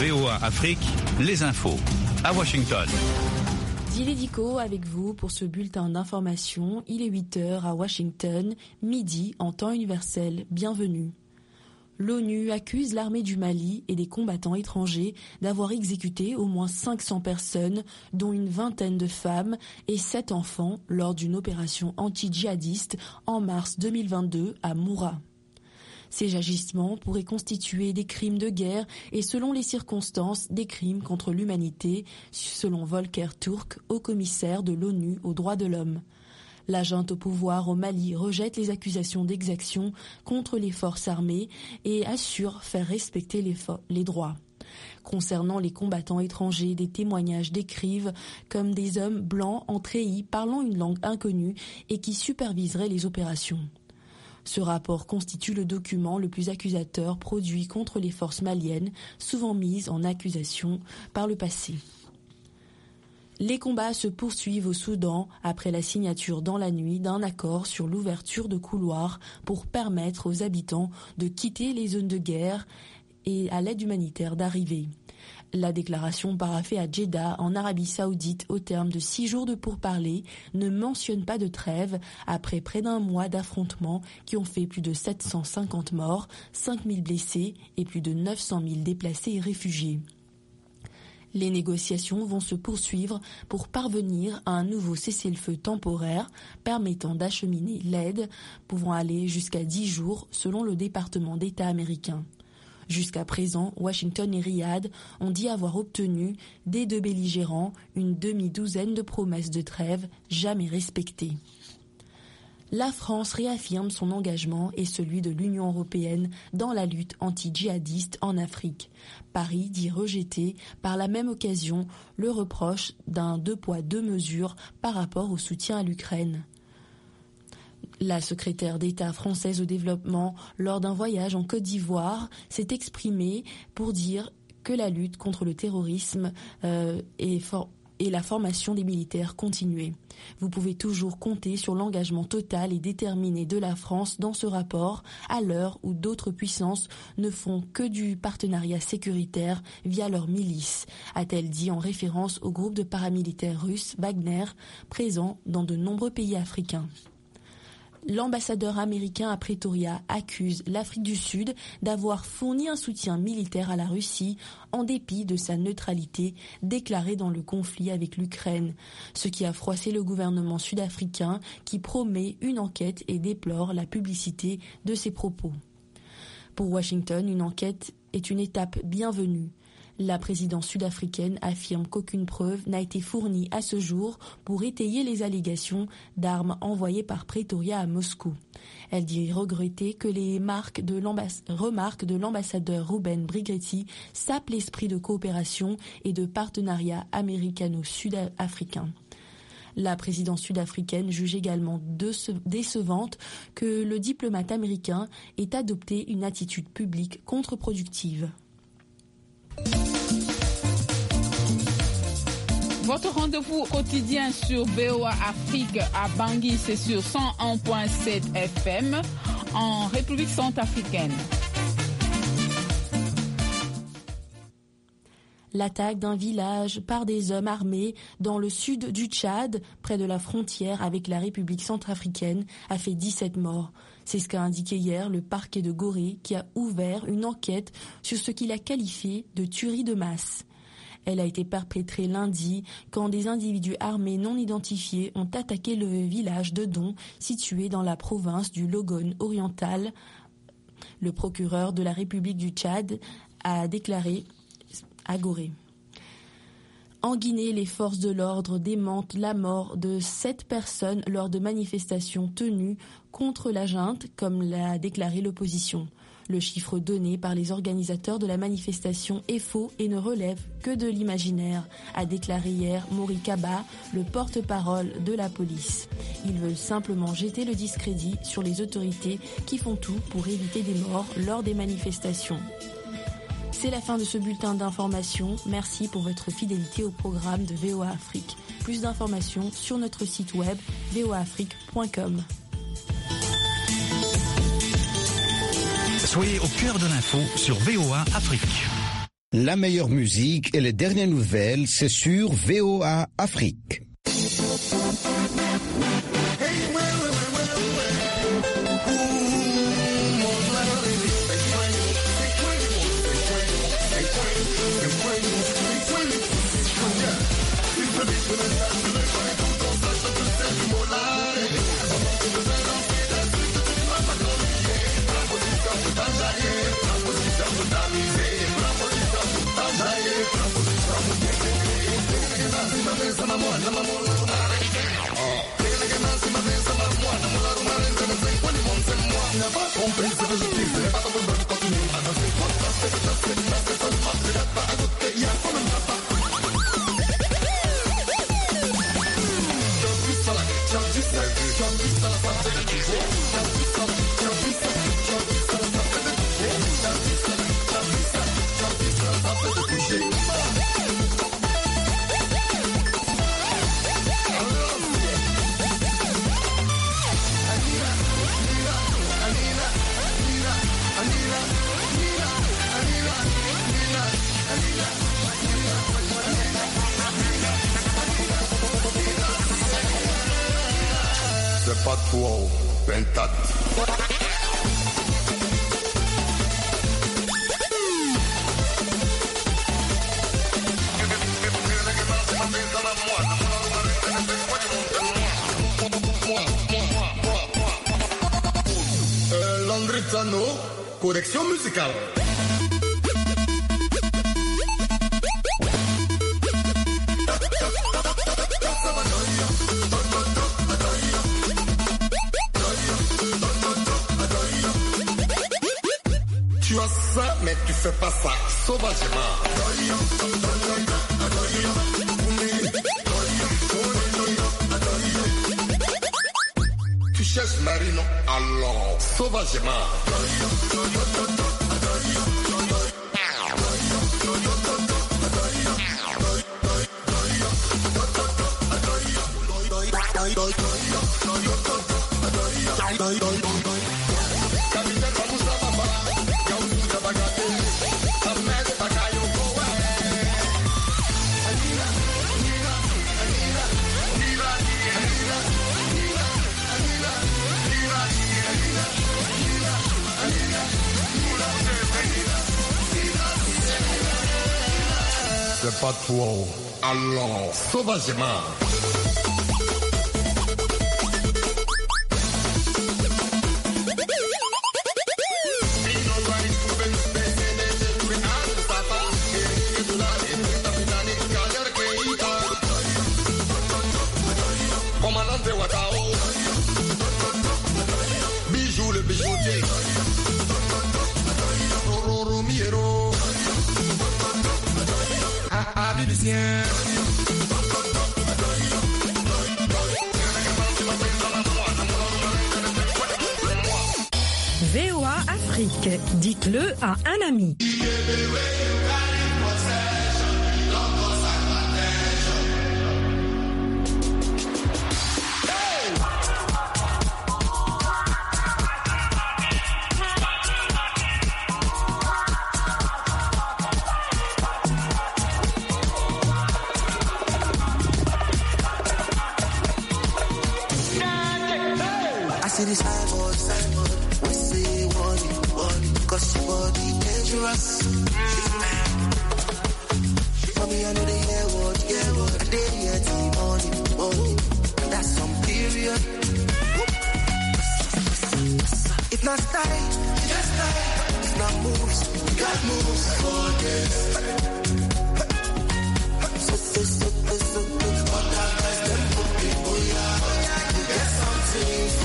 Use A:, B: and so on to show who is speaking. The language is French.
A: VOA Afrique, les infos. À Washington.
B: Dile Dico avec vous pour ce bulletin d'information. Il est 8h à Washington, midi en temps universel. Bienvenue. L'ONU accuse l'armée du Mali et des combattants étrangers d'avoir exécuté au moins 500 personnes, dont une vingtaine de femmes et 7 enfants, lors d'une opération anti-djihadiste en mars 2022 à Moura. Ces agissements pourraient constituer des crimes de guerre et, selon les circonstances, des crimes contre l'humanité, selon Volker Turk, haut-commissaire de l'ONU aux droits de l'homme. La junte au pouvoir au Mali rejette les accusations d'exaction contre les forces armées et assure faire respecter les droits. Concernant les combattants étrangers, des témoignages décrivent comme des hommes blancs en treillis parlant une langue inconnue et qui superviseraient les opérations. Ce rapport constitue le document le plus accusateur produit contre les forces maliennes, souvent mises en accusation par le passé. Les combats se poursuivent au Soudan après la signature dans la nuit d'un accord sur l'ouverture de couloirs pour permettre aux habitants de quitter les zones de guerre et à l'aide humanitaire d'arriver. La déclaration paraphée à Jeddah, en Arabie Saoudite, au terme de 6 jours de pourparlers, ne mentionne pas de trêve après près d'un mois d'affrontements qui ont fait plus de 750 morts, 5000 blessés et plus de 900 000 déplacés et réfugiés. Les négociations vont se poursuivre pour parvenir à un nouveau cessez-le-feu temporaire permettant d'acheminer l'aide, pouvant aller jusqu'à 10 jours selon le département d'État américain. Jusqu'à présent, Washington et Riyad ont dit avoir obtenu des deux belligérants une demi-douzaine de promesses de trêve jamais respectées. La France réaffirme son engagement et celui de l'Union européenne dans la lutte anti-djihadiste en Afrique. Paris dit rejeter par la même occasion le reproche d'un 2 poids 2 mesures par rapport au soutien à l'Ukraine. La secrétaire d'État française au développement, lors d'un voyage en Côte d'Ivoire, s'est exprimée pour dire que la lutte contre le terrorisme et la formation des militaires continuait. Vous pouvez toujours compter sur l'engagement total et déterminé de la France dans ce rapport, à l'heure où d'autres puissances ne font que du partenariat sécuritaire via leurs milices, a-t-elle dit en référence au groupe de paramilitaires russes Wagner, présent dans de nombreux pays africains. L'ambassadeur américain à Pretoria accuse l'Afrique du Sud d'avoir fourni un soutien militaire à la Russie en dépit de sa neutralité déclarée dans le conflit avec l'Ukraine, ce qui a froissé le gouvernement sud-africain qui promet une enquête et déplore la publicité de ses propos. Pour Washington, une enquête est une étape bienvenue. La présidence sud-africaine affirme qu'aucune preuve n'a été fournie à ce jour pour étayer les allégations d'armes envoyées par Pretoria à Moscou. Elle dit regretter que les remarques de l'ambassadeur Ruben Brighetti sapent l'esprit de coopération et de partenariat américano-sud-africain. La présidence sud-africaine juge également décevante que le diplomate américain ait adopté une attitude publique contre-productive.
C: Votre rendez-vous quotidien sur VOA Afrique à Bangui, c'est sur 101.7 FM en République centrafricaine.
B: L'attaque d'un village par des hommes armés dans le sud du Tchad, près de la frontière avec la République centrafricaine, a fait 17 morts. C'est ce qu'a indiqué hier le parquet de Gorée qui a ouvert une enquête sur ce qu'il a qualifié de tuerie de masse. Elle a été perpétrée lundi quand des individus armés non identifiés ont attaqué le village de Don, situé dans la province du Logone oriental. Le procureur de la République du Tchad a déclaré à Gorée. En Guinée, les forces de l'ordre démentent la mort de 7 personnes lors de manifestations tenues contre la junte, comme l'a déclaré l'opposition. Le chiffre donné par les organisateurs de la manifestation est faux et ne relève que de l'imaginaire, a déclaré hier Mori Kaba, le porte-parole de la police. Ils veulent simplement jeter le discrédit sur les autorités qui font tout pour éviter des morts lors des manifestations. C'est la fin de ce bulletin d'information. Merci pour votre fidélité au programme de VOA Afrique. Plus d'informations sur notre site web voaafrique.com.
A: Soyez au cœur de l'info sur VOA Afrique.
D: La meilleure musique et les dernières nouvelles, c'est sur VOA Afrique.
E: C'est pas toi, pentat. Landrizzano, correction musicale. Tu as ça, mais tu fais pas ça sauvagement. Tu cherches Marino, alors sauvagement. C'est pas toi, alors sauvagement. Bijou le bijoutier. Roro Miero.
F: VOA Afrique, dites-le à un ami.
G: See the signboard, we say one, cause your body dangerous. For me, I know they hear what, they hear the morning, that's some period. If not style, just style. If not moves, we got moves for this. So, what I guys them put people, yeah, you get something.